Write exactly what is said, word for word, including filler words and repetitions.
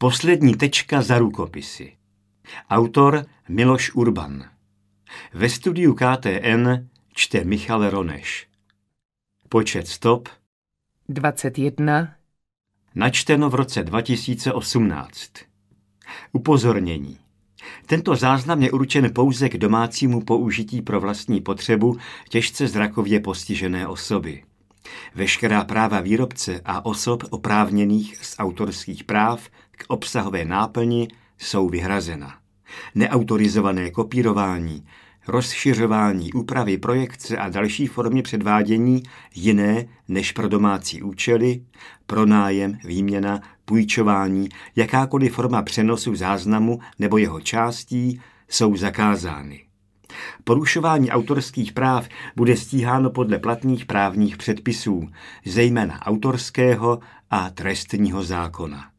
Poslední tečka za rukopisy. Autor Miloš Urban. Ve studiu K T N čte Michal Roneš. Počet stop dvacet jedna. Načteno v roce dva tisíce osmnáct. Upozornění. Tento záznam je určen pouze k domácímu použití pro vlastní potřebu těžce zrakově postižené osoby. Veškerá práva výrobce a osob oprávněných z autorských práv k obsahové náplni jsou vyhrazena. Neautorizované kopírování, rozšiřování, úpravy, projekce a další formy předvádění jiné než pro domácí účely, pronájem, výměna, půjčování, jakákoliv forma přenosu záznamu nebo jeho částí jsou zakázány. Porušování autorských práv bude stíháno podle platných právních předpisů, zejména autorského a trestního zákona.